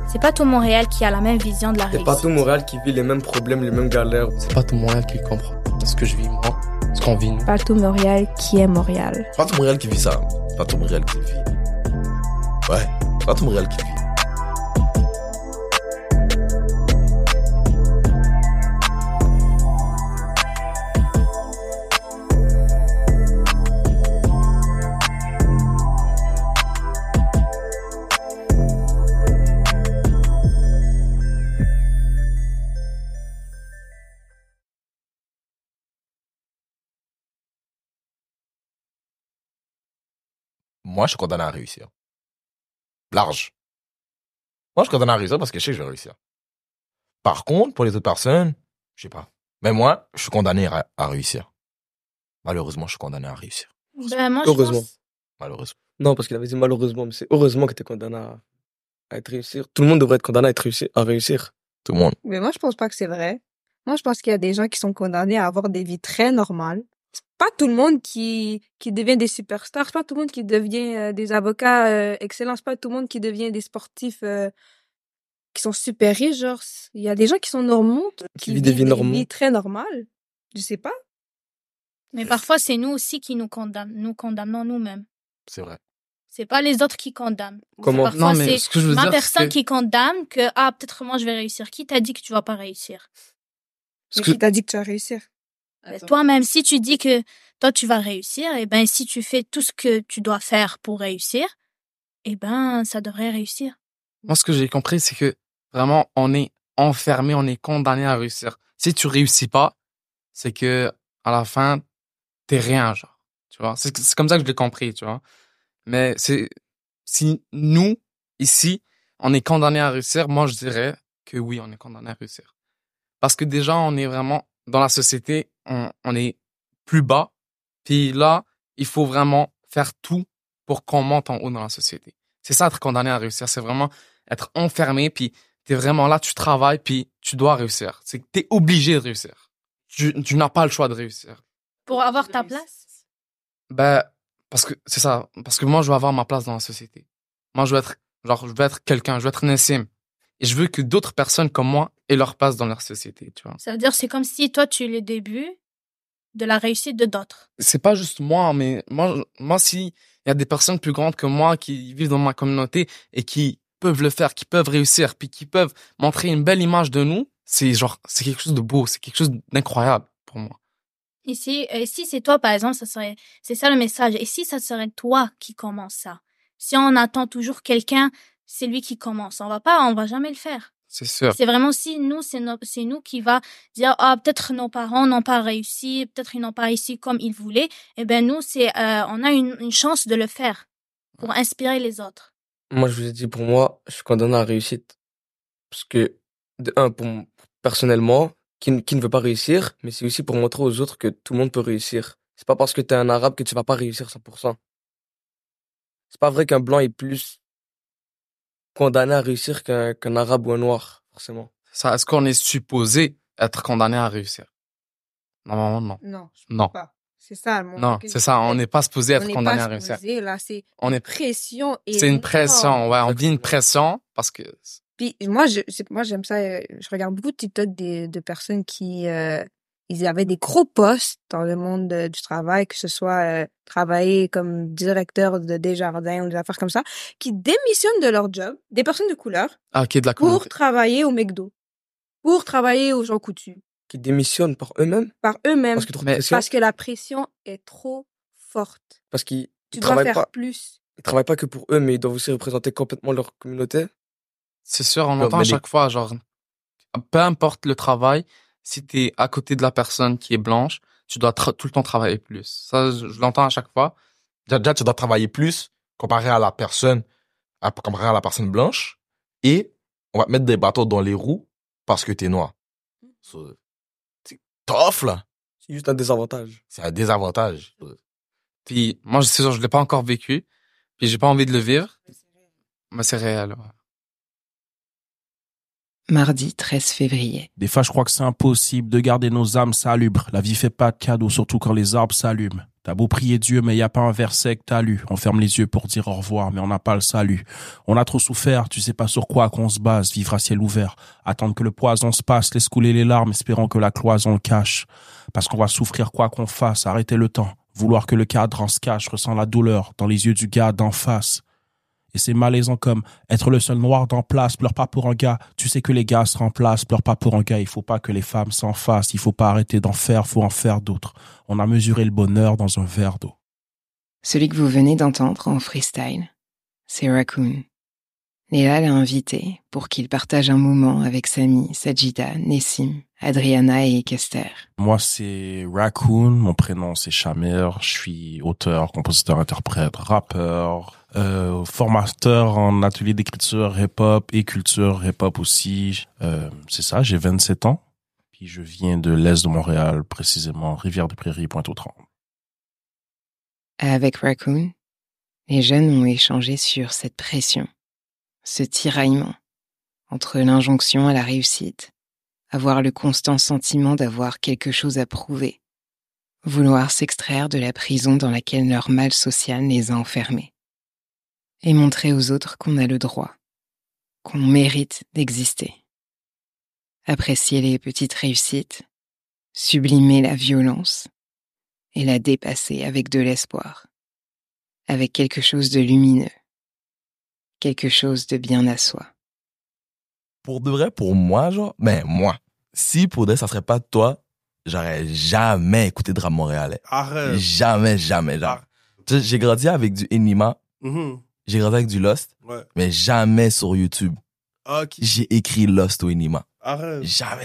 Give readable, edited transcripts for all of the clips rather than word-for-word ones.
C'est pas tout Montréal qui a la même vision de la C'est réussite. pas tout Montréal qui vit les mêmes problèmes, les mêmes galères. C'est pas tout Montréal qui comprend ce que je vis moi, ce qu'on vit nous. Pas tout Montréal qui est Montréal. C'est pas tout Montréal qui vit ça. C'est pas tout Montréal qui vit. Ouais, c'est pas tout Montréal qui vit. Moi, je suis condamné à réussir. Large. Moi, je suis condamné à réussir parce que je sais que je vais réussir. Par contre, pour les autres personnes, je sais pas. Mais moi, je suis condamné à réussir. Malheureusement, je suis condamné à réussir. Ben, moi, je Heureusement. pense... Malheureusement. Non, parce qu'il avait dit malheureusement, mais c'est heureusement que t'es condamné à être réussir. Tout le monde devrait être condamné à réussir. Tout le monde. Mais moi, je pense pas que c'est vrai. Moi, je pense qu'il y a des gens qui sont condamnés à avoir des vies très normales. C'est pas tout le monde qui devient des superstars. C'est pas tout le monde qui devient des avocats excellents. C'est pas tout le monde qui devient des sportifs qui sont super riches. Genre, il y a des gens qui sont normaux, Qui vivent des vies normales. vies très normales. Je sais pas. Mais parfois, c'est nous aussi qui nous condamnons. Nous condamnons nous-mêmes. C'est vrai. C'est pas les autres qui condamnent. Comment? Parfois, Non, mais c'est ce que je veux ma dire, personne c'est que... qui condamne que, peut-être moi, je vais réussir. Qui t'a dit que tu vas pas réussir? Mais que- qui t'a dit que tu vas réussir? Ben, toi-même, si tu dis que toi, tu vas réussir, et ben, si tu fais tout ce que tu dois faire pour réussir, et ben, ça devrait réussir. Moi, ce que j'ai compris, c'est que vraiment, on est enfermé, on est condamné à réussir. Si tu réussis pas, c'est que à la fin, t'es rien, genre. Tu vois, c'est comme ça que je l'ai compris, tu vois. Mais si nous, ici, on est condamné à réussir, moi, je dirais que oui, on est condamné à réussir. Parce que déjà, on est vraiment, dans la société, on est plus bas. Puis là, il faut vraiment faire tout pour qu'on monte en haut dans la société. C'est ça, être condamné à réussir. C'est vraiment être enfermé, puis t'es vraiment là, tu travailles, puis tu dois réussir. C'est que t'es obligé de réussir. Tu n'as pas le choix de réussir. Pour avoir ta place. Ben, parce que c'est ça. Parce que moi, je veux avoir ma place dans la société. Moi, je veux être quelqu'un, je veux être Nessim. Et je veux que d'autres personnes comme moi aient leur place dans leur société, tu vois. Ça veut dire, c'est comme si toi, tu es le début de la réussite de d'autres. C'est pas juste moi, mais moi, si il y a des personnes plus grandes que moi qui vivent dans ma communauté et qui peuvent le faire, qui peuvent réussir, puis qui peuvent montrer une belle image de nous, c'est quelque chose de beau, c'est quelque chose d'incroyable pour moi. Ici, si c'est toi, par exemple, c'est ça le message. Et si ça serait toi qui commence ça? Si on attend toujours quelqu'un, c'est lui qui commence. On va jamais le faire. C'est sûr. C'est vraiment si nous, c'est nous qui va dire, peut-être nos parents n'ont pas réussi, peut-être ils n'ont pas réussi comme ils voulaient. Eh ben, nous, on a une chance de le faire pour inspirer les autres. Moi, je vous ai dit, pour moi, je suis condamné à réussite. Parce que, personnellement, qui ne veut pas réussir, mais c'est aussi pour montrer aux autres que tout le monde peut réussir. C'est pas parce que t'es un arabe que tu vas pas réussir 100%. C'est pas vrai qu'un blanc est plus condamné à réussir qu'un arabe ou un noir, forcément. Ça, est-ce qu'on est supposé être condamné à réussir? Normalement, non. Non. Non. Pas. C'est ça, mon Non, c'est ça. On n'est pas supposé être condamné à on n'est réussir. pas supposé, là, c'est On est, pression et c'est une pression, ouais. On vit une pression parce que, Puis moi, j'aime ça. Je regarde beaucoup de TikTok de personnes qui ils avaient des gros postes dans le monde du travail, que ce soit travailler comme directeur de Desjardins ou des affaires comme ça, qui démissionnent de leur job, des personnes de couleur, ok, de la pour communauté. travailler au McDo, pour travailler aux gens coutus, Qui démissionnent par eux-mêmes, par eux-mêmes, parce qu'ils trouvent Mais- pression, parce que la pression est trop forte. parce qu'ils Tu ils dois travaillent faire pas, plus. ils travaillent pas que pour eux, mais ils doivent aussi représenter complètement leur communauté. C'est sûr, on Non, entend mais à chaque fois, genre, peu importe le travail, si t'es à côté de la personne qui est blanche, tu dois tout le temps travailler plus. Ça, je l'entends à chaque fois. Déjà, tu dois travailler plus comparé à la personne blanche. Et on va te mettre des bâtons dans les roues parce que t'es noir. So, c'est tough, là. C'est juste un désavantage. C'est un désavantage. Puis, moi, c'est sûr, je l'ai pas encore vécu. Puis, j'ai pas envie de le vivre. Mais c'est réel, ouais. Mardi 13 février. Des fois, je crois que c'est impossible de garder nos âmes salubres. La vie fait pas de cadeaux, surtout quand les arbres s'allument. T'as beau prier Dieu, mais y a pas un verset que t'as lu. On ferme les yeux pour dire au revoir, mais on n'a pas le salut. On a trop souffert, tu sais pas sur quoi qu'on se base. Vivre à ciel ouvert, attendre que le poison se passe, laisse couler les larmes, espérant que la cloison le cache. Parce qu'on va souffrir quoi qu'on fasse, arrêter le temps. Vouloir que le cadran se cache, ressent la douleur dans les yeux du gars d'en face. Et c'est malaisant comme être le seul noir d'en place, pleure pas pour un gars, tu sais que les gars se remplacent, pleure pas pour un gars, il faut pas que les femmes s'en fassent, il faut pas arrêter d'en faire, faut en faire d'autres. On a mesuré le bonheur dans un verre d'eau. Celui que vous venez d'entendre en freestyle, c'est Raccoon. Léa l'a invité pour qu'il partage un moment avec Samy, Sajida, Nessim, Adriana et Kester. Moi, c'est Raccoon, mon prénom c'est Chamer, je suis auteur, compositeur, interprète, rappeur, formateur en atelier d'écriture hip-hop et culture hip-hop aussi. C'est ça, j'ai 27 ans, puis je viens de l'Est de Montréal, précisément Rivière-des-Prairies, Pointe-aux-Trembles. Avec Raccoon, les jeunes ont échangé sur cette pression, ce tiraillement entre l'injonction à la réussite, avoir le constant sentiment d'avoir quelque chose à prouver, vouloir s'extraire de la prison dans laquelle leur mal social les a enfermés, et montrer aux autres qu'on a le droit, qu'on mérite d'exister. Apprécier les petites réussites, sublimer la violence et la dépasser avec de l'espoir, avec quelque chose de lumineux, quelque chose de bien à soi. Pour de vrai, pour moi, genre, moi, si pour de vrai, ça serait pas toi, j'aurais jamais écouté de rap montréalais. Arrête. Jamais, genre. Tu sais, j'ai grandi avec du Enima, j'ai grandi avec du Lost, Ouais. mais jamais sur YouTube. Ok. J'ai écrit Lost au Enima. Arrête. Jamais.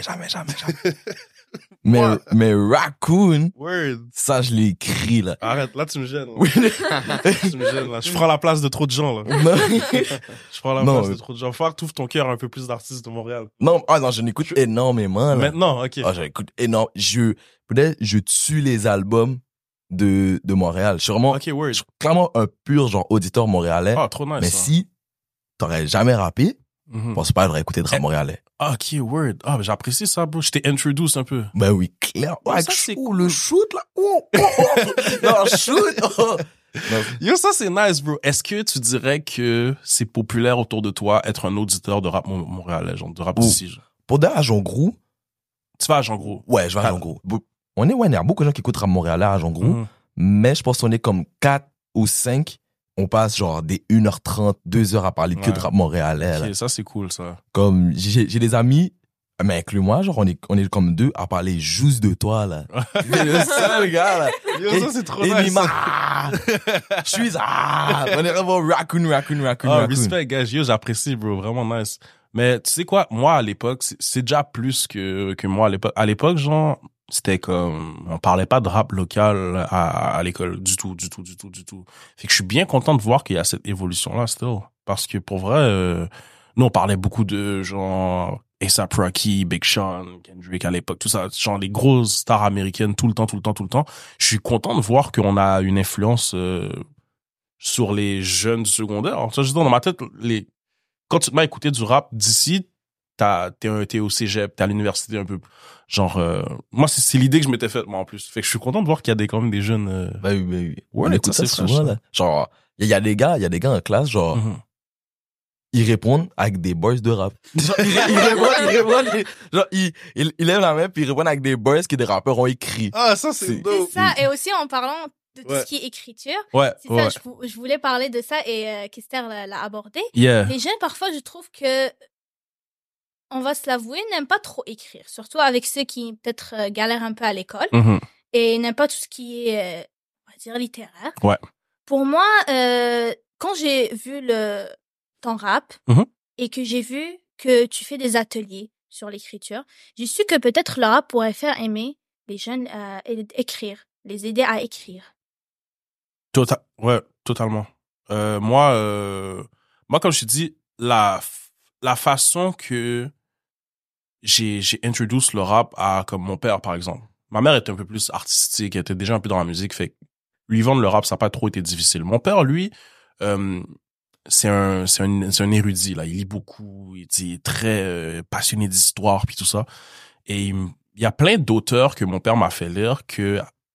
mais Raccoon, Word. ça, je l'ai écrit, là. Arrête, là, tu me gênes. Oui. Tu me gênes, là. Je prends la place de trop de gens, là. Non. Je prends la Non, place de trop de gens. Faut que t'ouvres ton cœur à un peu plus d'artistes de Montréal. non, je n'écoute énormément, là. Maintenant, ok. Ah, j'écoute énormément. Peut-être, je tue les albums de Montréal. Je suis vraiment, Ok, word. je suis clairement un pur, genre, auditeur montréalais. Ah, trop nice. mais ça. si t'aurais jamais rappé, Mhm. je pense pas que j'aurais écouté de rap montréalais. Ah, ok, word. Ah, j'apprécie ça, bro. Je t'ai introduce un peu. Ben oui, clair. Oh, Ouais, ça, c'est ouh, le shoot, là. Non, shoot. Oh. Non, Yo, ça, c'est nice, bro. Est-ce que tu dirais que c'est populaire autour de toi être un auditeur de rap montréalais, genre de rap Ouh. d'ici, genre? pour d'ailleurs, à Jongrou, Tu vas à Jean Gros? ouais, je vais à Jongrou. Il y a beaucoup de gens qui écoutent rap montréalais à Jongrou, Mhm. mais je pense qu'on est comme 4 ou 5. On passe genre des 1h30, 2 heures à parler que de Ouais. rap montréalais, là. Ok, ça, c'est cool, ça. Comme, j'ai des amis, mais inclus-moi, genre, on est comme 2 à parler juste de toi, là. C'est le seul gars, là. Yo, ça, c'est trop Et nice. Nima, je suis, on est vraiment raccoon. Ah, respect, gars. Yo, j'apprécie, bro. Vraiment nice. Mais tu sais quoi? Moi, à l'époque, c'est déjà plus que moi à l'époque. À l'époque, genre, c'était comme, on parlait pas de rap local à l'école du tout. Fait que je suis bien content de voir qu'il y a cette évolution-là, still. Parce que pour vrai, nous, on parlait beaucoup de, genre, A$AP Rocky, Big Sean, Kendrick à l'époque, tout ça, genre les grosses stars américaines tout le temps. Je suis content de voir qu'on a une influence sur les jeunes du secondaire. Tu sais, je veux dire, dans ma tête, quand tu te mets à écouter du rap d'ici, t'es au cégep, t'es à l'université un peu. Genre, moi, c'est l'idée que je m'étais faite, moi, en plus. Fait que je suis content de voir qu'il y a quand même des jeunes... Ben oui. Ouais, On écoute ça, ça c'est souvent, fraîche, là. Genre, il y a des gars en classe, genre, Mhm. ils répondent avec des boys de rap. Genre, ils répondent, genre, ils lèvent la main puis ils répondent avec des boys que des rappeurs ont écrit. Ah, ça, c'est C'est- dope. C'est ça. Et aussi, en parlant de tout Ouais. ce qui est écriture, Ouais, c'est ouais. ça, je voulais parler de ça et Kester l'a abordé. Yeah. Les jeunes, parfois, je trouve que, on va se l'avouer, n'aiment pas trop écrire. Surtout avec ceux qui, peut-être, galèrent un peu à l'école Mhm. et n'aiment pas tout ce qui est, on va dire, littéraire. Ouais. Pour moi, quand j'ai vu ton rap Mhm. et que j'ai vu que tu fais des ateliers sur l'écriture, j'ai su que peut-être le rap pourrait faire aimer les jeunes écrire, les aider à écrire. Ouais, totalement. Moi, comme je te dis, la façon que j'ai introduit le rap à, comme mon père, par exemple. Ma mère était un peu plus artistique, elle était déjà un peu dans la musique, fait que lui vendre le rap, ça n'a pas trop été difficile. Mon père, lui, c'est un érudit, là. Il lit beaucoup, il est très passionné d'histoire, puis tout ça. Et il y a plein d'auteurs que mon père m'a fait lire que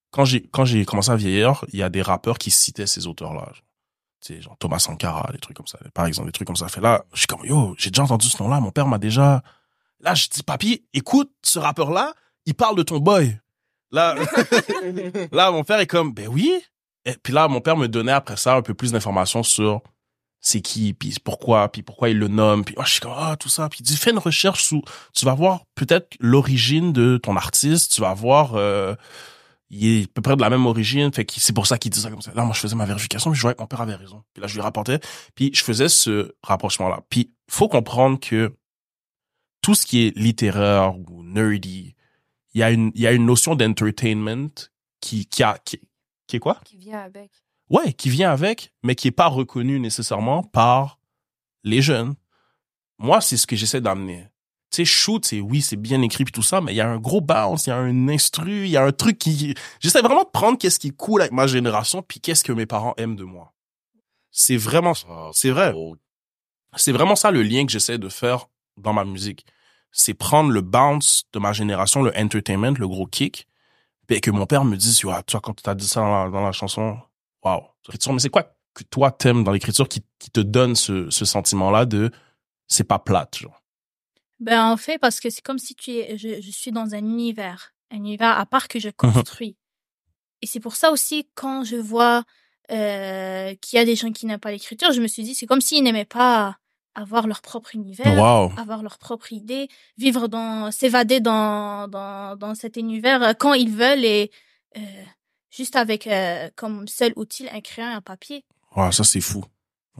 quand j'ai commencé à vieillir, il y a des rappeurs qui citaient ces auteurs-là. Tu sais, genre Thomas Sankara, des trucs comme ça. Par exemple, des trucs comme ça. Fait là, je suis comme, yo, j'ai déjà entendu ce nom-là. Mon père m'a déjà... Là, je dis, papy, écoute, ce rappeur-là, il parle de ton boy. Là, là, mon père est comme, ben oui. Et puis là, mon père me donnait après ça un peu plus d'informations sur c'est qui, puis pourquoi il le nomme. Puis je suis comme, tout ça. Puis il dit, fais une recherche tu vas voir peut-être l'origine de ton artiste. Tu vas voir, il est à peu près de la même origine. Fait que c'est pour ça qu'il dit ça comme ça. Là, moi, je faisais ma vérification, puis je voyais que mon père avait raison. Puis là, je lui rapportais. Puis je faisais ce rapprochement-là. Puis faut comprendre que tout ce qui est littéraire ou nerdy, il y a une notion d'entertainment qui est quoi? Qui vient avec. Ouais, qui vient avec, mais qui est pas reconnue nécessairement par les jeunes. Moi, c'est ce que j'essaie d'amener. Tu sais, shoot, c'est bien écrit puis tout ça, mais il y a un gros bounce, il y a un instru, il y a un truc qui... J'essaie vraiment de prendre qu'est-ce qui est cool avec ma génération puis qu'est-ce que mes parents aiment de moi. C'est vraiment ça. C'est vrai. C'est vraiment ça le lien que j'essaie de faire dans ma musique. C'est prendre le bounce de ma génération, le entertainment, le gros kick, et que mon père me dise, tu vois, quand tu as dit ça dans la chanson, waouh. Mais c'est quoi que toi t'aimes dans l'écriture qui te donne ce sentiment-là de c'est pas plate, genre? Ben, en fait, parce que c'est comme si je suis dans un univers à part que je construis. Et c'est pour ça aussi, quand je vois qu'il y a des gens qui n'aiment pas l'écriture, je me suis dit, c'est comme s'ils n'aimaient pas avoir leur propre univers, Wow. avoir leur propre idée, s'évader dans cet univers quand ils veulent et juste avec comme seul outil un crayon et un papier. Ouais, ça c'est fou.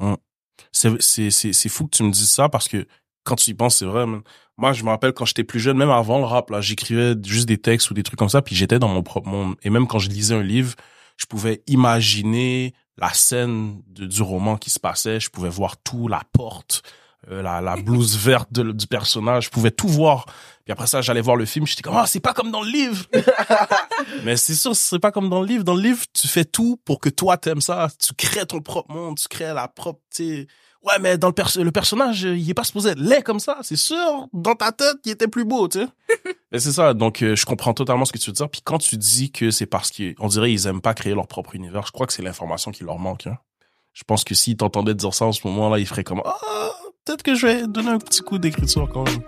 C'est fou que tu me dises ça parce que quand tu y penses, c'est vrai. Man. Moi, je me rappelle quand j'étais plus jeune, même avant le rap, là, j'écrivais juste des textes ou des trucs comme ça, puis j'étais dans mon propre monde. Et même quand je lisais un livre, je pouvais imaginer la scène du roman qui se passait. Je pouvais voir tout, la porte, la blouse verte du personnage. Je pouvais tout voir. Puis après ça, j'allais voir le film. J'étais comme, c'est pas comme dans le livre. Mais c'est sûr, c'est pas comme dans le livre. Dans le livre, tu fais tout pour que toi t'aimes ça. Tu crées ton propre monde. Tu crées la propre, tu sais. Ouais, mais dans le personnage, il est pas supposé être laid comme ça. C'est sûr. Dans ta tête, il était plus beau, tu sais. Et c'est ça. Donc, je comprends totalement ce que tu veux dire. Puis quand tu dis que c'est parce qu'on dirait ils aiment pas créer leur propre univers, je crois que c'est l'information qui leur manque, hein. Je pense que s'ils t'entendaient dire ça en ce moment-là, ils feraient comme, peut-être que je vais donner un petit coup d'écriture quand même.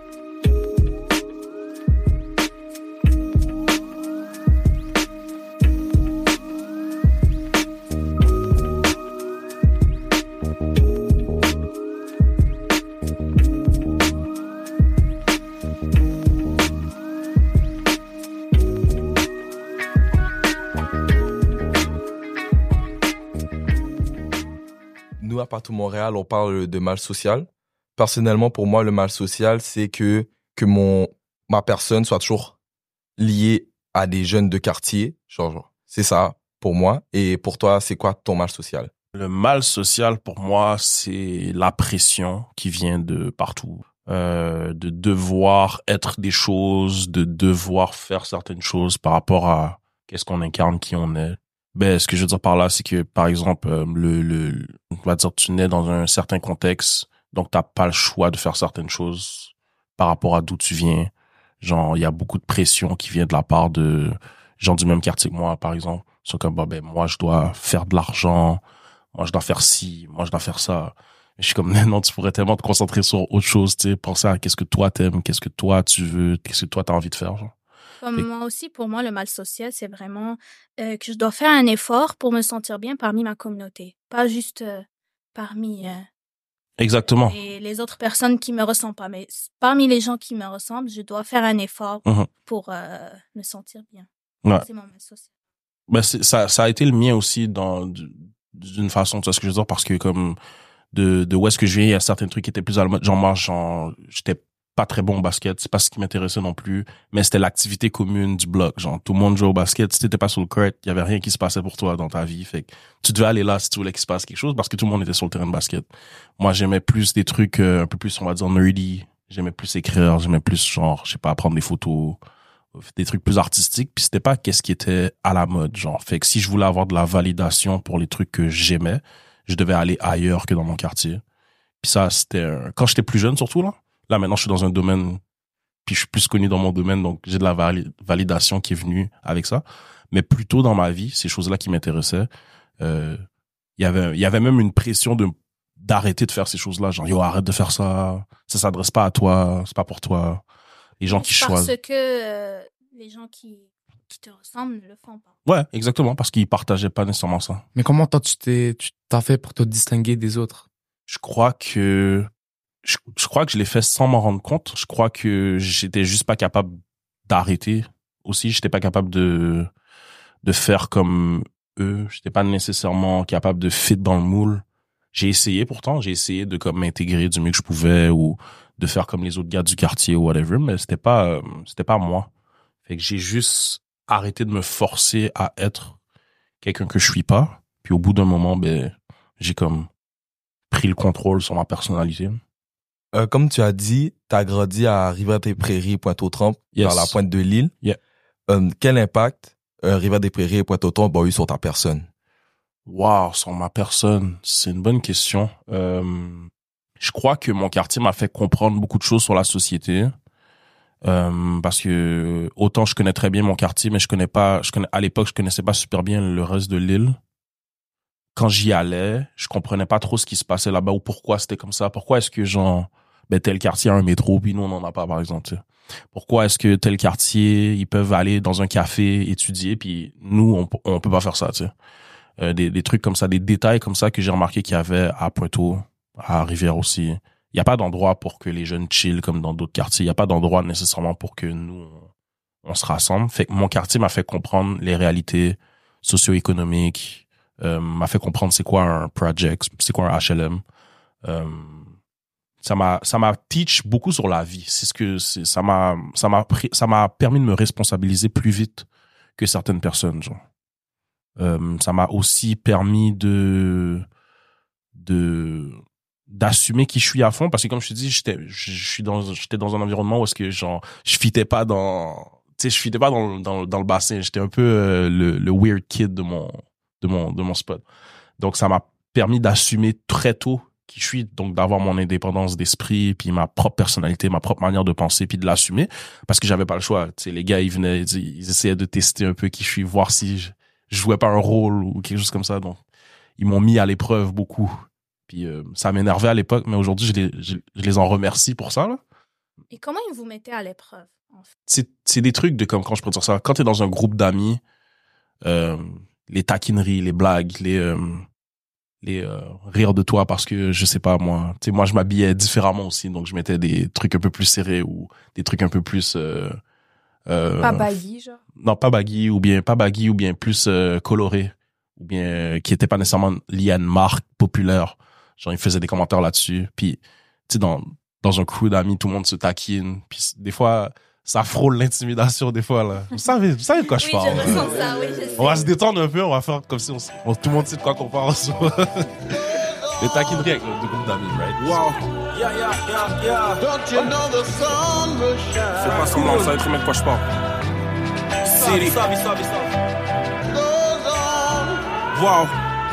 Nous, à Partout Montréal, on parle de mal social. Personnellement, pour moi, le mal social, c'est que ma personne soit toujours liée à des jeunes de quartier. Genre, c'est ça pour moi. Et pour toi, c'est quoi ton mal social? Le mal social, pour moi, c'est la pression qui vient de partout. De devoir être des choses, de devoir faire certaines choses par rapport à qu'est-ce qu'on incarne, qui on est. Ben, ce que je veux dire par là, c'est que, par exemple, on va dire, tu nais dans un certain contexte, donc t'as pas le choix de faire certaines choses par rapport à d'où tu viens. Genre, il y a beaucoup de pression qui vient de la part de gens du même quartier que moi, par exemple. Ils sont comme, moi, je dois faire de l'argent, moi, je dois faire ci, moi, je dois faire ça. Je suis comme, non, tu pourrais tellement te concentrer sur autre chose, tu sais, penser à qu'est-ce que toi t'aimes, qu'est-ce que toi tu veux, qu'est-ce que toi t'as envie de faire, genre. Comme moi aussi, pour moi, le mal social, c'est vraiment que je dois faire un effort pour me sentir bien parmi ma communauté. Pas juste parmi Exactement. les autres personnes qui me ressemblent pas. Mais parmi les gens qui me ressemblent, je dois faire un effort pour me sentir bien. Ouais. C'est mon mal social. Ben, ça a été le mien aussi d'une façon, tu vois ce que je veux dire, parce que comme de où est-ce que je viens, il y a certains trucs qui étaient plus à la mode. Genre, j'étais pas très bon au basket, c'est pas ce qui m'intéressait non plus, mais c'était l'activité commune du bloc. Genre, tout le monde jouait au basket, si t'étais pas sur le court, il y avait rien qui se passait pour toi dans ta vie. Fait que tu devais aller là si tu voulais qu'il se passe quelque chose parce que tout le monde était sur le terrain de basket. Moi, j'aimais plus des trucs un peu plus, on va dire, nerdy. J'aimais plus écrire, j'aimais plus, genre, je sais pas, prendre des photos, des trucs plus artistiques. Puis c'était pas qu'est-ce qui était à la mode, genre. Fait que si je voulais avoir de la validation pour les trucs que j'aimais, je devais aller ailleurs que dans mon quartier. Puis ça, c'était quand j'étais plus jeune surtout, là. Là, maintenant, je suis dans un domaine, puis je suis plus connu dans mon domaine, donc j'ai de la validation qui est venue avec ça. Mais plus tôt dans ma vie, ces choses-là qui m'intéressaient, il y avait même une pression d'arrêter de faire ces choses-là. Genre, yo, arrête de faire ça. Ça s'adresse pas à toi. C'est pas pour toi. Les gens qui choisissent. Parce que les gens qui te ressemblent ne le font pas. Ouais, exactement. Parce qu'ils partageaient pas nécessairement ça. Mais comment toi, tu t'as fait pour te distinguer des autres? Je crois que je l'ai fait sans m'en rendre compte. Je crois que j'étais juste pas capable d'arrêter. Aussi, j'étais pas capable de faire comme eux. J'étais pas nécessairement capable de fit dans le moule. J'ai essayé pourtant, j'ai essayé de comme m'intégrer du mieux que je pouvais ou de faire comme les autres gars du quartier ou whatever, mais c'était pas moi. Fait que j'ai juste arrêté de me forcer à être quelqu'un que je suis pas. Puis au bout d'un moment, j'ai comme pris le contrôle sur ma personnalité. Comme tu as dit, t'as grandi à Rivière-des-Prairies, Pointe-aux-Trembles, Yes. dans la pointe de l'île. Yeah. Quel impact Rivière-des-Prairies et Pointe-aux-Trembles ont eu sur ta personne? Wow, sur ma personne, c'est une bonne question. Je crois que mon quartier m'a fait comprendre beaucoup de choses sur la société. Parce que autant je connais très bien mon quartier, mais à l'époque, je connaissais pas super bien le reste de l'île. Quand j'y allais, je comprenais pas trop ce qui se passait là-bas ou pourquoi c'était comme ça. Pourquoi est-ce que tel quartier a un métro puis nous on n'en a pas, par exemple, tu sais. Pourquoi est-ce que tel quartier, ils peuvent aller dans un café étudier puis nous on peut pas faire ça, tu sais. Des trucs comme ça, des détails comme ça que j'ai remarqué qu'il y avait à Pointeau, à Rivière aussi. Il y a pas d'endroit pour que les jeunes chillent comme dans d'autres quartiers. Il y a pas d'endroit nécessairement pour que nous on se rassemble. Fait que mon quartier m'a fait comprendre les réalités socio-économiques, m'a fait comprendre c'est quoi un project, c'est quoi un HLM. Ça m'a teach beaucoup sur la vie. Ça m'a permis de me responsabiliser plus vite que certaines personnes, genre. Ça m'a aussi permis d'assumer qui je suis à fond, parce que comme je te dis, j'étais dans un environnement où est-ce que genre je fitais pas dans le bassin. J'étais un peu le weird kid de mon spot. Donc ça m'a permis d'assumer très tôt qui je suis, donc d'avoir mon indépendance d'esprit, puis ma propre personnalité, ma propre manière de penser, puis de l'assumer, parce que j'avais pas le choix. Tu sais, les gars, ils essayaient de tester un peu qui je suis, voir si je jouais pas un rôle ou quelque chose comme ça. Donc ils m'ont mis à l'épreuve beaucoup. Puis ça m'énervait à l'époque, mais aujourd'hui je les en remercie pour ça, là. Et comment ils vous mettaient à l'épreuve, en fait? C'est des trucs de comme, quand je peux dire ça, quand t'es dans un groupe d'amis, les taquineries, les blagues, les rires de toi parce que je sais pas, moi, tu sais, moi je m'habillais différemment aussi, donc je mettais des trucs un peu plus serrés ou des trucs un peu plus Pas baggy, genre. non, pas baggy ou bien plus coloré, ou bien qui était pas nécessairement lié à une marque populaire. Genre ils faisaient des commentaires là-dessus, puis tu sais, dans un crew d'amis, tout le monde se taquine, puis des fois ça frôle l'intimidation, des fois, là. Vous savez de quoi je parle. Oui, je ressens ça, oui, je sais. On va se détendre un peu, on va faire comme si tout le monde sait de quoi qu'on parle. Les taquineries avec le groupe d'amis, right? Wow. Yeah. Don't you know the sun will shine? Faites pas semblant, vous savez très bien de quoi je parle. City. Wow.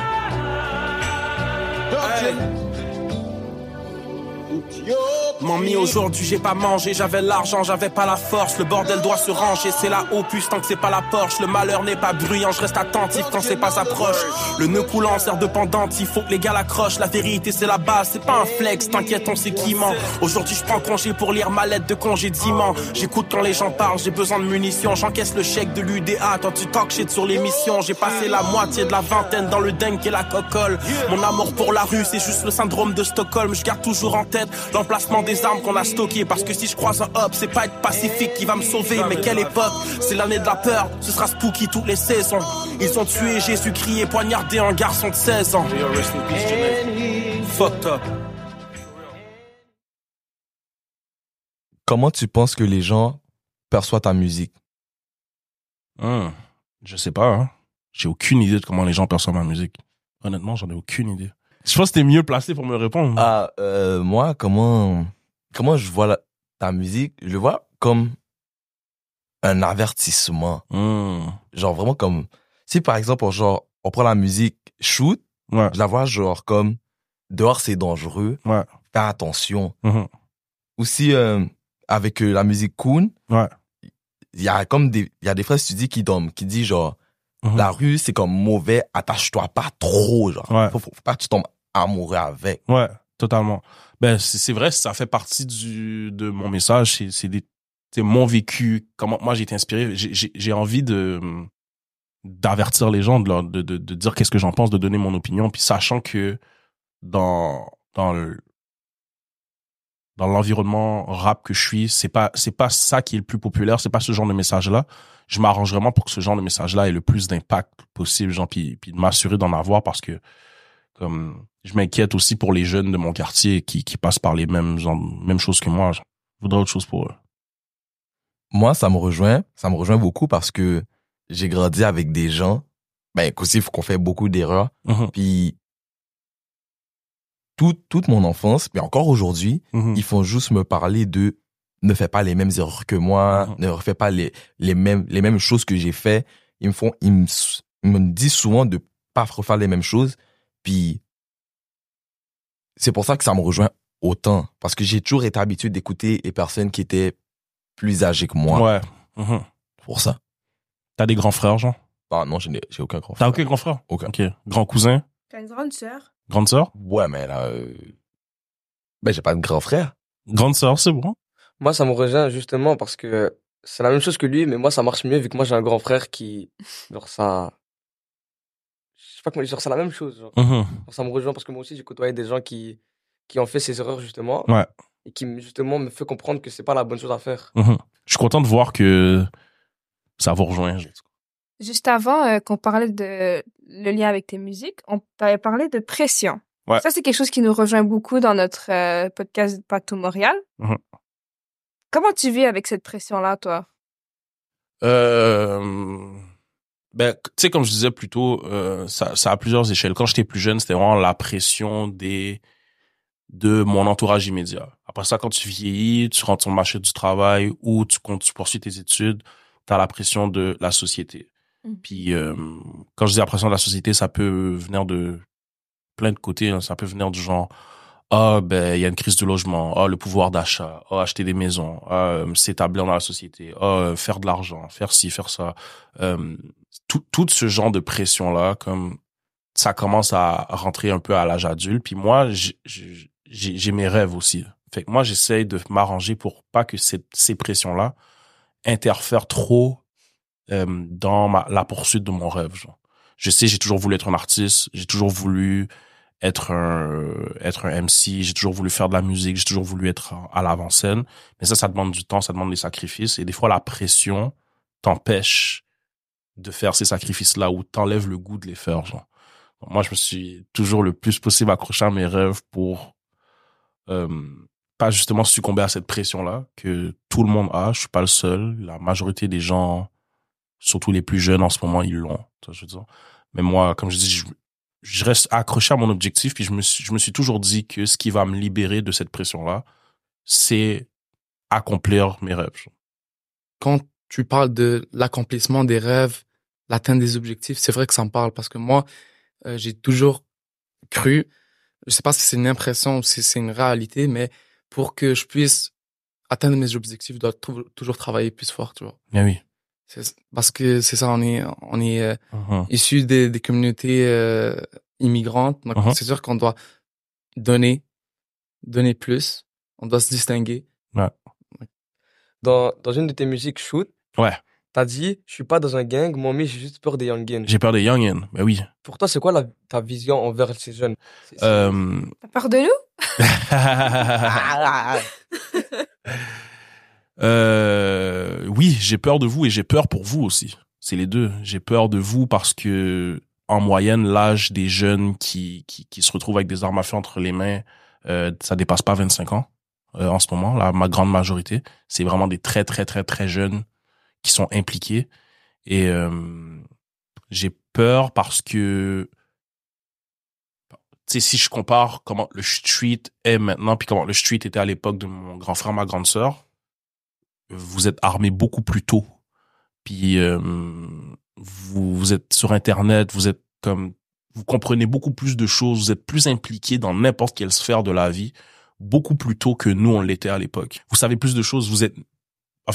Mamie, aujourd'hui j'ai pas mangé, j'avais l'argent, j'avais pas la force. Le bordel doit se ranger, c'est la opus tant que c'est pas la Porsche. Le malheur n'est pas bruyant, je reste attentif quand c'est pas sa proche. Le nœud coulant sert de pendentif, faut que les gars l'accrochent. La vérité c'est la base, c'est pas un flex, t'inquiète on sait qui ment. Aujourd'hui je prends congé pour lire ma lettre de congédiement. J'écoute quand les gens parlent, j'ai besoin de munitions. J'encaisse le chèque de l'UDA, toi tu talk shit sur l'émission. J'ai passé la moitié de la vingtaine dans le dingue et la cocole. Mon amour pour la rue c'est juste le syndrome de Stockholm. Je garde toujours en tête l'emplacement des armes qu'on a stockées, parce que si je croise un hop, c'est pas être pacifique qui va me sauver. Mais quelle époque, c'est l'année de la peur, ce sera spooky toutes les saisons. Ils ont tué Jésus-Christ et poignardé un garçon de 16 ans. Fucked up. Comment tu penses que les gens perçoivent ta musique? Je sais pas, hein. J'ai aucune idée de comment les gens perçoivent ma musique. Honnêtement, j'en ai aucune idée. Je pense que t'es mieux placé pour me répondre. Moi, comment je vois ta musique? Je le vois comme un avertissement. Genre vraiment comme, si par exemple, genre, on prend la musique shoot, Ouais. je la vois genre comme, dehors c'est dangereux, Ouais. fais attention. Aussi, avec la musique Koon, Ouais. il y a des phrases que tu dis qui dit genre, La rue, c'est comme mauvais, attache-toi pas trop, genre. Ouais. Faut pas que tu tombes amoureux avec. Ouais, totalement. Ben, c'est vrai, ça fait partie de mon message. C'est mon vécu, comment moi j'ai été inspiré. J'ai envie d'avertir les gens, de dire qu'est-ce que j'en pense, de donner mon opinion, puis sachant que dans l'environnement rap que je suis, c'est pas ça qui est le plus populaire, c'est pas ce genre de message-là. Je m'arrange vraiment pour que ce genre de message-là ait le plus d'impact possible, genre, puis de m'assurer d'en avoir, parce que comme je m'inquiète aussi pour les jeunes de mon quartier qui passent par les mêmes choses que moi. Je voudrais autre chose pour eux. Moi, ça me rejoint beaucoup parce que j'ai grandi avec des gens, ben, qu'aussi, il faut qu'on fait beaucoup d'erreurs. Puis, toute mon enfance, mais encore aujourd'hui, ils font juste me parler de ne fais pas les mêmes erreurs que moi, ne refais pas les mêmes choses que j'ai fait. Ils me disent souvent de pas refaire les mêmes choses. Puis, c'est pour ça que ça me rejoint autant. Parce que j'ai toujours été habitué d'écouter les personnes qui étaient plus âgées que moi. Ouais. Pour ça. T'as des grands frères, genre? Ah non, j'ai aucun grand T'as frère. aucun grand frère? Aucun. Ok. Grand cousin? T'as une grande sœur? Grande sœur? Ouais, mais là, ben, j'ai pas de grand frère. Grande sœur, c'est bon. Moi, ça me rejoint justement parce que c'est la même chose que lui, mais moi, ça marche mieux vu que moi, j'ai un grand frère qui, genre, ça, je sais pas comment dire, genre, c'est la même chose, genre. Genre, ça me rejoint parce que moi aussi, j'ai côtoyé des gens qui ont fait ces erreurs, justement. Ouais. Et qui, justement, me fait comprendre que c'est pas la bonne chose à faire. Je suis content de voir que ça vous rejoint. Juste avant qu'on parlait de le lien avec tes musiques, on t'avait parlé de pression. Ouais. Ça, c'est quelque chose qui nous rejoint beaucoup dans notre podcast Pato Montréal. Comment tu vis avec cette pression-là, toi? Ben, tu sais, comme je disais plus tôt, ça a plusieurs échelles. Quand j'étais plus jeune, c'était vraiment la pression de mon entourage immédiat. Après ça, quand tu vieillis, tu rentres sur le marché du travail ou tu poursuis tes études, t'as la pression de la société. Puis, quand je dis la pression de la société, ça peut venir de plein de côtés. Hein. Ça peut venir du genre, ben, il y a une crise du logement, le pouvoir d'achat, acheter des maisons, s'établir dans la société, faire de l'argent, faire ci, faire ça. Tout ce genre de pression-là, comme ça commence à rentrer un peu à l'âge adulte. Puis moi, j'ai mes rêves aussi. Fait que moi, j'essaye de m'arranger pour pas que ces pressions-là interfèrent trop dans la poursuite de mon rêve. Genre. Je sais, j'ai toujours voulu être un artiste, j'ai toujours voulu être un MC, j'ai toujours voulu faire de la musique, j'ai toujours voulu être à l'avant-scène. Mais ça demande du temps, ça demande des sacrifices. Et des fois, la pression t'empêche de faire ces sacrifices-là ou t'enlève le goût de les faire. Genre. Donc, moi, je me suis toujours le plus possible accroché à mes rêves pour pas justement succomber à cette pression-là que tout le monde a. Je suis pas le seul. La majorité des gens, surtout les plus jeunes en ce moment, ils l'ont. Je veux dire. Mais moi, comme je dis, je reste accroché à mon objectif, puis je me suis toujours dit que ce qui va me libérer de cette pression-là, c'est accomplir mes rêves. Quand tu parles de l'accomplissement des rêves, l'atteinte des objectifs, c'est vrai que ça me parle parce que moi, j'ai toujours cru, je sais pas si c'est une impression ou si c'est une réalité, mais pour que je puisse atteindre mes objectifs, je dois toujours travailler plus fort, tu vois. Ah oui. Parce que c'est ça, on est issus des communautés immigrantes, donc c'est sûr qu'on doit donner plus, on doit se distinguer. Ouais. Dans une de tes musiques Shoot, ouais, t'as dit, je suis pas dans un gang, moi, mais j'ai juste peur des youngins. J'ai peur des youngins, ben oui. Pour toi, c'est quoi ta vision envers ces jeunes? T'as peur de nous? Oui, j'ai peur de vous et j'ai peur pour vous aussi. C'est les deux. J'ai peur de vous parce que, en moyenne, l'âge des jeunes qui se retrouvent avec des armes à feu entre les mains, ça dépasse pas 25 ans, en ce moment. Ma grande majorité. C'est vraiment des très, très, très, très jeunes qui sont impliqués. Et, j'ai peur parce que, tu sais, si je compare comment le street est maintenant puis comment le street était à l'époque de mon grand frère, ma grande sœur, vous êtes armés beaucoup plus tôt. Puis vous êtes sur Internet, vous comprenez beaucoup plus de choses, vous êtes plus impliqués dans n'importe quelle sphère de la vie beaucoup plus tôt que nous on l'était à l'époque. Vous savez plus de choses, en fait,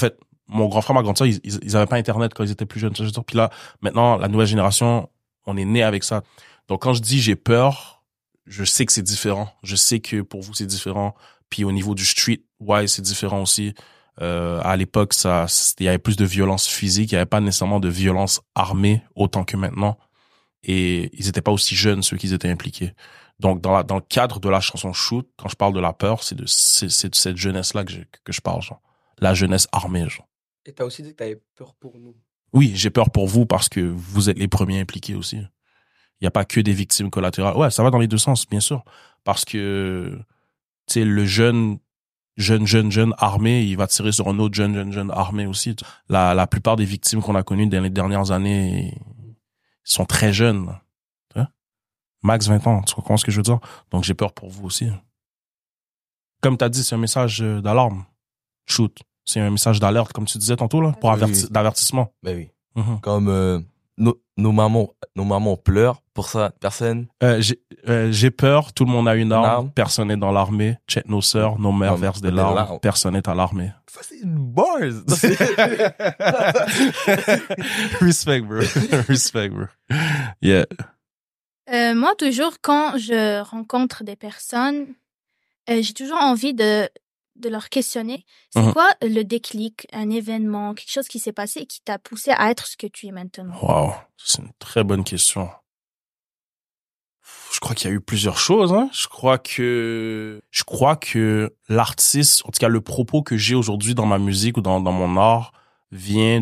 mon grand frère, ma grande sœur, ils avaient pas Internet quand ils étaient plus jeunes. Tu vois, je veux dire. Puis là, maintenant, la nouvelle génération, on est né avec ça. Donc, quand je dis j'ai peur, je sais que c'est différent. Je sais que pour vous, c'est différent. Puis au niveau du street, ouais, c'est différent aussi. À l'époque, il y avait plus de violence physique. Il y avait pas nécessairement de violence armée autant que maintenant. Et ils étaient pas aussi jeunes, ceux qui étaient impliqués. Donc, dans le cadre de la chanson Shoot, quand je parle de la peur, c'est de cette jeunesse-là que je parle, genre. La jeunesse armée, genre. Et t'as aussi dit que t'avais peur pour nous. Oui, j'ai peur pour vous parce que vous êtes les premiers impliqués aussi. Il n'y a pas que des victimes collatérales. Ouais, ça va dans les deux sens, bien sûr. Parce que, tu sais, le jeune armé, il va tirer sur un autre jeune armé aussi. La plupart des victimes qu'on a connues dans les dernières années sont très jeunes. Hein? Max 20 ans, tu comprends ce que je veux dire? Donc, j'ai peur pour vous aussi. Comme t'as dit, c'est un message d'alarme. Shoot. C'est un message d'alerte, comme tu disais tantôt, là, pour Oui. d'avertissement. Ben oui. Mhm. Comme nos mamans pleurent pour ça. Personne. J'ai peur, tout le monde a une arme, arme. personne n'est dans l'armée, check nos sœurs, nos mères Non, versent des des larmes, larmes. personne n'est à l'armée. Ça, c'est une bars. Respect, bro. Respect, bro. Yeah. Moi, toujours, quand je rencontre des personnes, j'ai toujours envie de leur questionner. C'est Mhm. quoi le déclic, un événement, quelque chose qui s'est passé et qui t'a poussé à être ce que tu es maintenant? Wow. C'est une très bonne question. Je crois qu'il y a eu plusieurs choses, hein. Je crois que l'artiste, en tout cas le propos que j'ai aujourd'hui dans ma musique ou dans mon art vient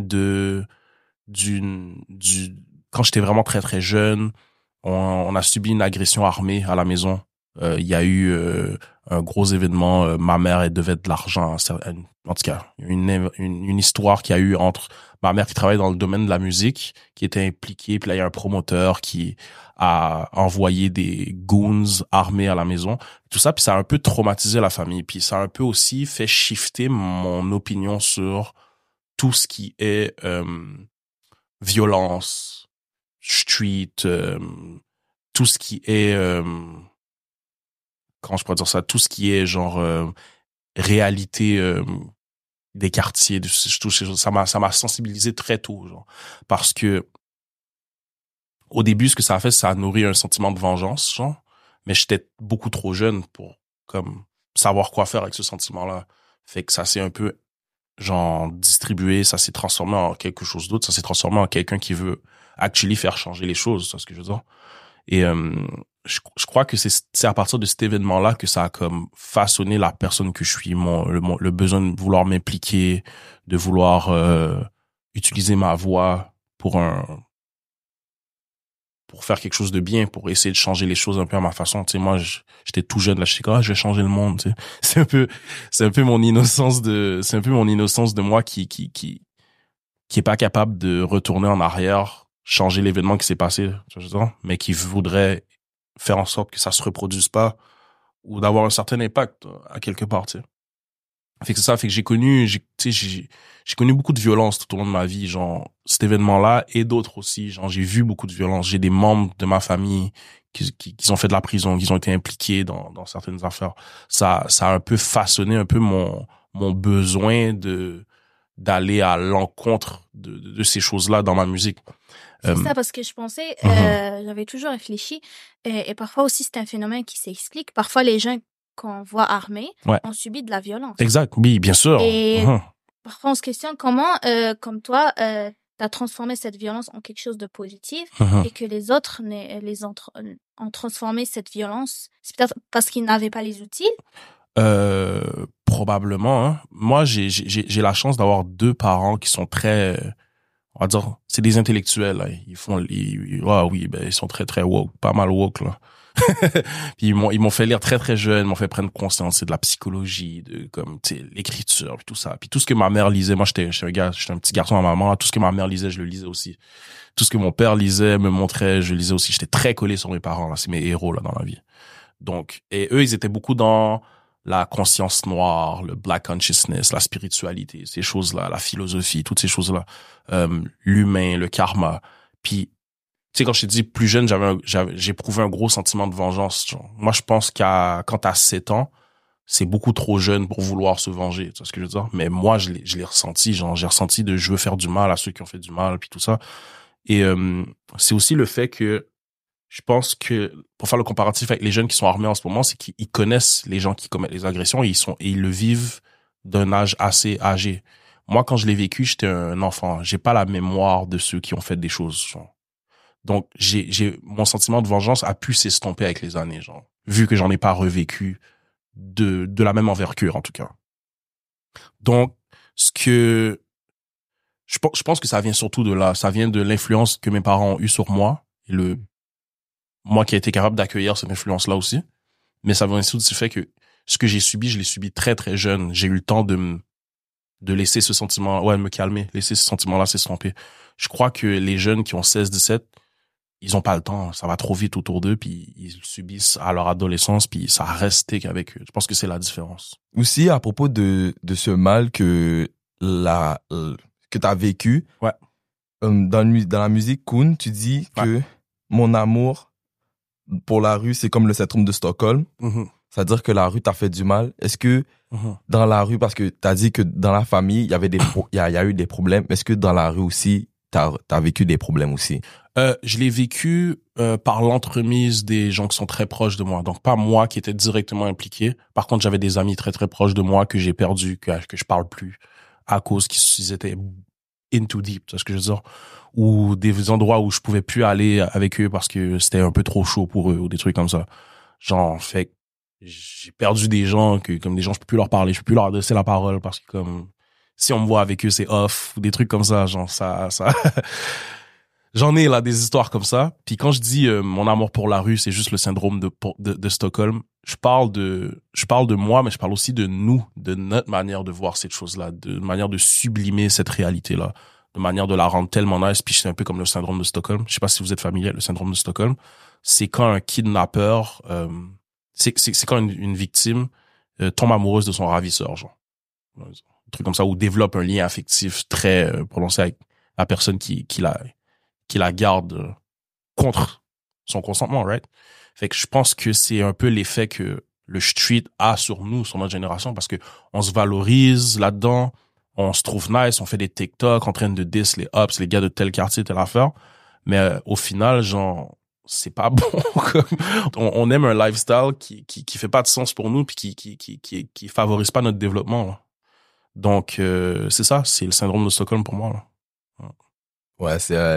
quand j'étais vraiment très très jeune, on a subi une agression armée à la maison. Il y a eu un gros événement. Ma mère, elle devait de l'argent. En tout cas, une histoire qu'il y a eu entre ma mère qui travaille dans le domaine de la musique, qui était impliquée. Puis là, il y a un promoteur qui a envoyé des goons armés à la maison. Tout ça, puis ça a un peu traumatisé la famille. Puis ça a un peu aussi fait shifter mon opinion sur tout ce qui est violence, street, tout ce qui est... comment je pourrais dire ça, tout ce qui est genre réalité des quartiers, ça m'a sensibilisé très tôt, genre, parce que au début, ce que ça a fait, ça a nourri un sentiment de vengeance, genre, mais j'étais beaucoup trop jeune pour comme savoir quoi faire avec ce sentiment-là. Fait que ça s'est un peu genre distribué, ça s'est transformé en quelque chose d'autre, ça s'est transformé en quelqu'un qui veut actually faire changer les choses, c'est ce que je veux dire. Et je crois que c'est à partir de cet événement-là que ça a comme façonné la personne que je suis, le besoin de vouloir m'impliquer, de vouloir utiliser ma voix pour faire quelque chose de bien, pour essayer de changer les choses un peu à ma façon. Tu sais, moi, j'étais tout jeune, là, je sais je vais changer le monde, tu sais. C'est un peu mon innocence de moi qui est pas capable de retourner en arrière, changer l'événement qui s'est passé, tu vois, mais qui voudrait faire en sorte que ça se reproduise pas ou d'avoir un certain impact à quelque part, tu sais. Fait que c'est ça, fait que j'ai connu beaucoup de violence tout au long de ma vie, genre cet événement-là et d'autres aussi, genre j'ai vu beaucoup de violence, j'ai des membres de ma famille qui ont fait de la prison, qui ont été impliqués dans certaines affaires. Ça a un peu façonné un peu mon besoin d'aller à l'encontre de ces choses-là dans ma musique. C'est ça, parce que je pensais, j'avais toujours réfléchi, et parfois aussi c'est un phénomène qui s'explique. Parfois les gens qu'on voit armés ont subi de la violence. Exact, oui, bien sûr. Et parfois on se questionne comment, comme toi, t'as transformé cette violence en quelque chose de positif, et que les autres ont transformé cette violence. C'est peut-être parce qu'ils n'avaient pas les outils. Probablement, hein. Moi, j'ai la chance d'avoir deux parents qui sont très, on va dire, c'est des intellectuels, là. Ils sont très, très woke, pas mal woke, là. Puis ils m'ont fait lire très, très jeune, ils m'ont fait prendre conscience, c'est de la psychologie, de, comme, tu sais, l'écriture, puis tout ça. Puis tout ce que ma mère lisait, moi, j'étais un petit garçon à maman, là. Tout ce que ma mère lisait, je le lisais aussi. Tout ce que mon père lisait, me montrait, je lisais aussi. J'étais très collé sur mes parents, là. C'est mes héros, là, dans la vie. Donc, et eux, ils étaient beaucoup dans la conscience noire, le black consciousness, la spiritualité, ces choses-là, la philosophie, toutes ces choses-là, l'humain, le karma. Puis, tu sais, quand je t'ai dit plus jeune, j'ai éprouvé un gros sentiment de vengeance. Genre. Moi, je pense quand t'as 7 ans, c'est beaucoup trop jeune pour vouloir se venger, tu vois ce que je veux dire? Mais moi, je l'ai ressenti, genre, j'ai ressenti je veux faire du mal à ceux qui ont fait du mal, puis tout ça. Et c'est aussi le fait que je pense que, pour faire le comparatif avec les jeunes qui sont armés en ce moment, c'est qu'ils connaissent les gens qui commettent les agressions et ils le vivent d'un âge assez âgé. Moi, quand je l'ai vécu, j'étais un enfant. J'ai pas la mémoire de ceux qui ont fait des choses, genre. Donc, mon sentiment de vengeance a pu s'estomper avec les années, genre. Vu que j'en ai pas revécu de la même envergure, en tout cas. Donc, je pense que ça vient surtout de là. Ça vient de l'influence que mes parents ont eue sur moi. Et moi qui ai été capable d'accueillir cette influence-là aussi. Mais ça vient aussi du fait que ce que j'ai subi, je l'ai subi très, très jeune. J'ai eu le temps de laisser ce sentiment, me calmer, laisser ce sentiment-là s'estomper. Je crois que les jeunes qui ont 16, 17, ils ont pas le temps. Ça va trop vite autour d'eux, puis ils subissent à leur adolescence, puis ça reste avec eux. Je pense que c'est la différence. Aussi, à propos de ce mal que t'as vécu. Ouais. Dans la musique Kun, tu dis que mon amour pour la rue, c'est comme le syndrome de Stockholm. Mm-hmm. C'est-à-dire que la rue t'a fait du mal. Est-ce que dans la rue, parce que t'as dit que dans la famille, il y avait il y a eu des problèmes. Est-ce que dans la rue aussi, t'as vécu des problèmes aussi? Je l'ai vécu par l'entremise des gens qui sont très proches de moi. Donc pas moi qui étais directement impliqué. Par contre, j'avais des amis très très proches de moi que j'ai perdus, que je parle plus à cause qu'ils étaient in too deep, tu vois ce que je veux dire, ou des endroits où je pouvais plus aller avec eux parce que c'était un peu trop chaud pour eux ou des trucs comme ça. Genre, fait j'ai perdu des gens comme des gens je peux plus leur parler, je peux plus leur adresser la parole parce que comme si on me voit avec eux c'est off ou des trucs comme ça, genre ça j'en ai là des histoires comme ça. Puis quand je dis mon amour pour la rue, c'est juste le syndrome de Stockholm. Je parle de moi, mais je parle aussi de nous, de notre manière de voir cette chose-là, de manière de sublimer cette réalité-là, de manière de la rendre tellement nice. Puis c'est un peu comme le syndrome de Stockholm. Je sais pas si vous êtes familier avec le syndrome de Stockholm. C'est quand un kidnappeur, c'est quand une victime tombe amoureuse de son ravisseur, genre. Un truc comme ça, ou développe un lien affectif très prononcé avec la personne qui la garde contre son consentement, right? Fait que je pense que c'est un peu l'effet que le street a sur nous, sur notre génération, parce que on se valorise là-dedans, on se trouve nice, on fait des TikTok en train de diss les ups, les gars de tel quartier, telle affaire, mais au final, genre, c'est pas bon. On aime un lifestyle qui fait pas de sens pour nous, puis qui favorise pas notre développement, là. Donc, c'est ça, c'est le syndrome de Stockholm pour moi, là. Ouais,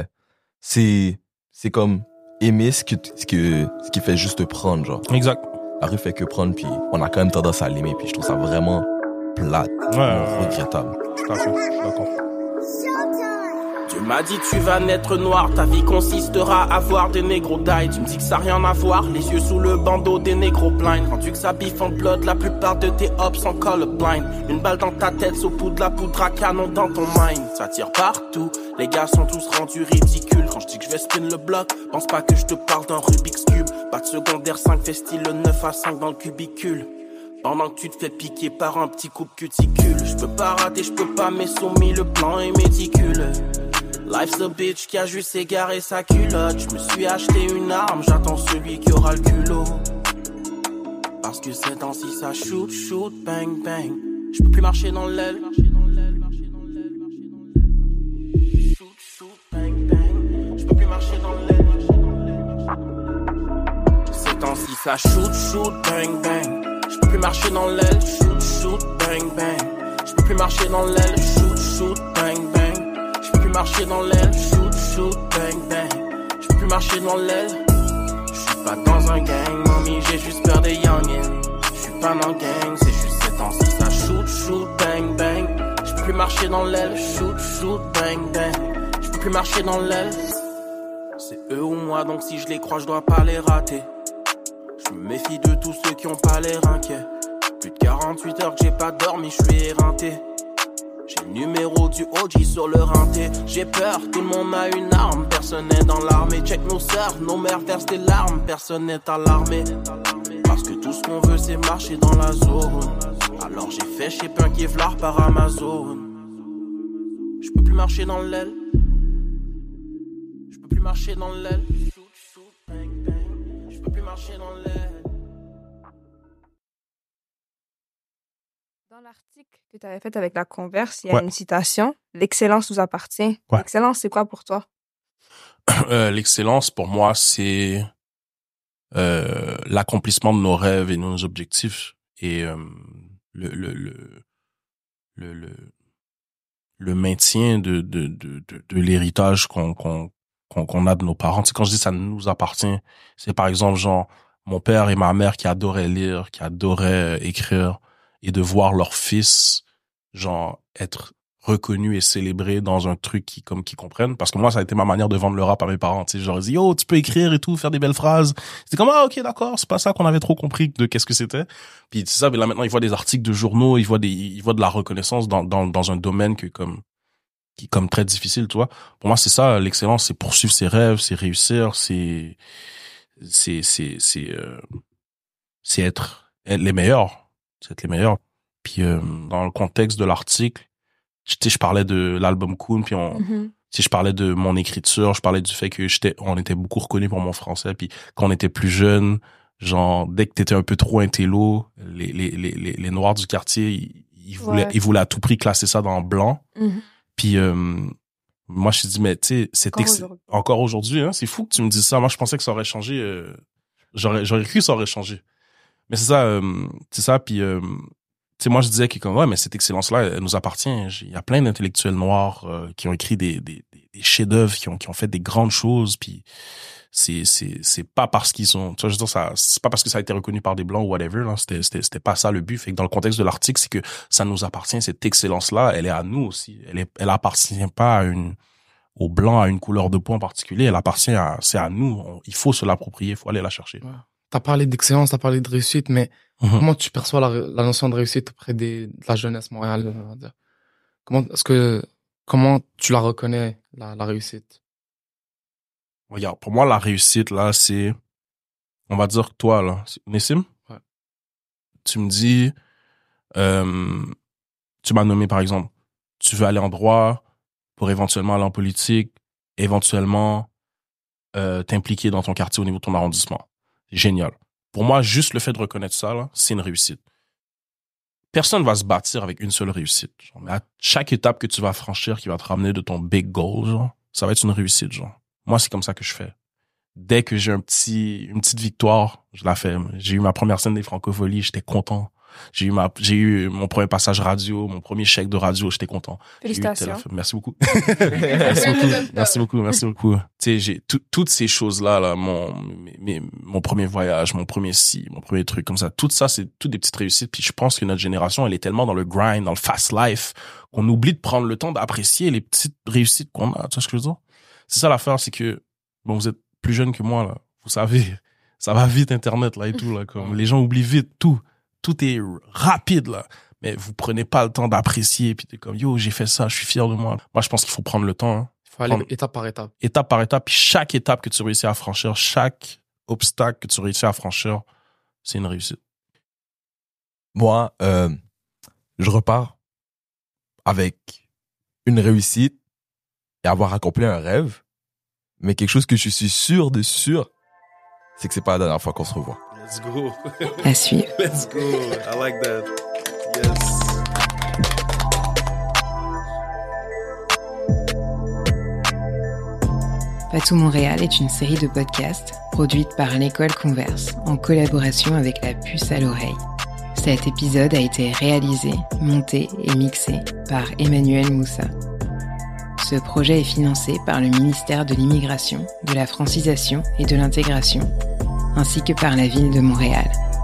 c'est comme aimer ce qui fait juste prendre, genre. Exact. La rue fait que prendre, puis on a quand même tendance à l'aimer, puis je trouve ça vraiment plate, regrettable. Tout à fait, je suis d'accord. Tu m'as dit tu vas naître noir, ta vie consistera à voir des négros die. Tu me dis que ça n'a rien à voir, les yeux sous le bandeau des négros blind. Rendu que ça biffe en blood, la plupart de tes hops sont colorblind. Une balle dans ta tête, sous poudre, la poudre à canon dans ton mind. Ça tire partout, les gars sont tous rendus ridicules. Quand je dis que je vais spin le bloc, pense pas que je te parle d'un Rubik's Cube. Pas de secondaire 5, fait style 9 à 5 dans le cubicule. Pendant que tu te fais piquer par un petit coupe cuticule. Je peux pas rater, je peux pas, mais soumis, le plan est méticuleux. Life's a bitch qui a juste égaré sa culotte. Je me suis acheté une arme, j'attends celui qui aura le culot. Parce que ces temps-ci ça shoot, shoot, bang, bang. Je peux plus marcher dans l'aile. Shoot, shoot, bang, bang. Je peux plus marcher dans l'aile. Ces temps-ci ça shoot, shoot, bang, bang. Je peux plus marcher dans l'aile. Shoot, shoot, bang, bang. Je peux plus marcher dans l'aile. Shoot, shoot, bang, bang. Je peux plus marcher dans l'aile, shoot, shoot, bang, bang. Je peux plus marcher dans l'aile. Je suis pas dans un gang, mommy, j'ai juste peur des youngins. Je suis pas dans le gang, c'est juste ces temps-ci, ça shoot, shoot, bang, bang. Je peux plus marcher dans l'aile, shoot, shoot, bang, bang. Je peux plus marcher dans l'aile. C'est eux ou moi, donc si je les crois, je dois pas les rater. Je me méfie de tous ceux qui ont pas l'air inquiets. Plus de 48 heures que j'ai pas dormi, je suis éreinté. J'ai le numéro du OG sur le rinté. J'ai peur, tout le monde a une arme. Personne n'est dans l'armée. Check nos sœurs, nos mères versent des larmes. Personne n'est alarmé. Parce que tout ce qu'on veut c'est marcher dans la zone. Alors j'ai fait chez Punk Kevlar par Amazon. Je peux plus marcher dans l'aile. Je peux plus marcher dans l'aile. Je peux plus marcher dans l'aile. Dans l'article que tu avais fait avec la Converse, il y a Ouais. une citation. L'excellence nous appartient. Ouais. L'excellence, c'est quoi pour toi? L'excellence, pour moi, c'est l'accomplissement de nos rêves et nos objectifs. Et le maintien de l'héritage qu'on a de nos parents. Tu sais, quand je dis ça nous appartient, c'est par exemple genre mon père et ma mère qui adoraient lire, qui adoraient écrire, et de voir leur fils genre être reconnu et célébré dans un truc qui comprennent. Parce que moi, ça a été ma manière de vendre le rap à mes parents. Tu sais, je leur ai dit, yo, tu peux écrire et tout, faire des belles phrases. C'était comme, ah, ok, d'accord, c'est pas ça qu'on avait trop compris de qu'est-ce que c'était. Puis c'est ça, mais là maintenant, ils voient des articles de journaux, ils voient de la reconnaissance dans un domaine qui est comme très difficile, tu vois. Pour moi, c'est ça, l'excellence, c'est poursuivre ses rêves, c'est réussir, c'est être les meilleurs. C'est être les meilleurs. Puis, dans le contexte de l'article, tu sais, je parlais de l'album Cool, puis tu sais, je parlais de mon écriture, je parlais du fait que on était beaucoup reconnus pour mon français, puis quand on était plus jeune, genre, dès que t'étais un peu trop intello, les noirs du quartier, ils voulaient à tout prix classer ça dans blanc. Puis, moi, je me suis dit, mais tu sais, encore aujourd'hui, hein, c'est fou que tu me dises ça. Moi, je pensais que ça aurait changé, j'aurais cru que ça aurait changé. Mais c'est ça, puis, tu sais, moi, je disais que comme, ouais, mais cette excellence-là, elle nous appartient. Il y a plein d'intellectuels noirs qui ont écrit des chefs-d'œuvre, qui ont fait des grandes choses, puis c'est pas parce qu'ils sont, tu vois, je veux dire, c'est pas parce que ça a été reconnu par des blancs ou whatever, là, c'était pas ça le but. Fait que dans le contexte de l'article, c'est que ça nous appartient, cette excellence-là, elle est à nous aussi. Elle appartient pas aux blancs, à une couleur de peau en particulier, c'est à nous. Il faut se l'approprier, il faut aller la chercher. Ouais. T'as parlé d'excellence, t'as parlé de réussite, mais comment tu perçois la notion de réussite auprès de la jeunesse montréalaise, on va dire? Comment tu la reconnais, la réussite? Regarde, pour moi, la réussite, là, c'est, on va dire que toi, là, Nessim, ouais. Tu me dis, tu m'as nommé, par exemple, tu veux aller en droit pour éventuellement aller en politique, éventuellement t'impliquer dans ton quartier au niveau de ton arrondissement. Génial. Pour moi, juste le fait de reconnaître ça, là, c'est une réussite. Personne va se bâtir avec une seule réussite. Genre, mais à chaque étape que tu vas franchir qui va te ramener de ton big goal, genre, ça va être une réussite, genre. Moi, c'est comme ça que je fais. Dès que j'ai une petite victoire, je la fais. J'ai eu ma première scène des Francopholies, j'étais content. J'ai eu mon premier passage radio, mon premier chèque de radio, j'étais content. Félicitations. Merci beaucoup. Merci beaucoup. Tu sais, j'ai toutes ces choses-là, là, mon premier voyage, mon premier mon premier truc, comme ça. Tout ça, c'est toutes des petites réussites. Puis je pense que notre génération, elle est tellement dans le grind, dans le fast life, qu'on oublie de prendre le temps d'apprécier les petites réussites qu'on a. Tu vois ce que je veux dire? C'est ça l'affaire, c'est que, bon, vous êtes plus jeune que moi, là. Vous savez, ça va vite, Internet, là, et tout, là. Comme, les gens oublient vite tout. Tout est rapide, là. Mais vous prenez pas le temps d'apprécier, puis t'es comme, yo, j'ai fait ça, je suis fier de moi. Moi, je pense qu'il faut prendre le temps, hein. Il faut aller étape par étape. Étape par étape, puis chaque étape que tu réussis à franchir, chaque obstacle que tu réussis à franchir, c'est une réussite. Moi, je repars avec une réussite et avoir accompli un rêve, mais quelque chose que je suis sûr, c'est que c'est pas la dernière fois qu'on se revoit. Let's go. À suivre. Let's go. I like that. Yes. Patou Montréal est une série de podcasts produite par l'école Converse en collaboration avec la puce à l'oreille. Cet épisode a été réalisé, monté et mixé par Emmanuel Moussa. Ce projet est financé par le ministère de l'Immigration, de la Francisation et de l'Intégration, ainsi que par la ville de Montréal.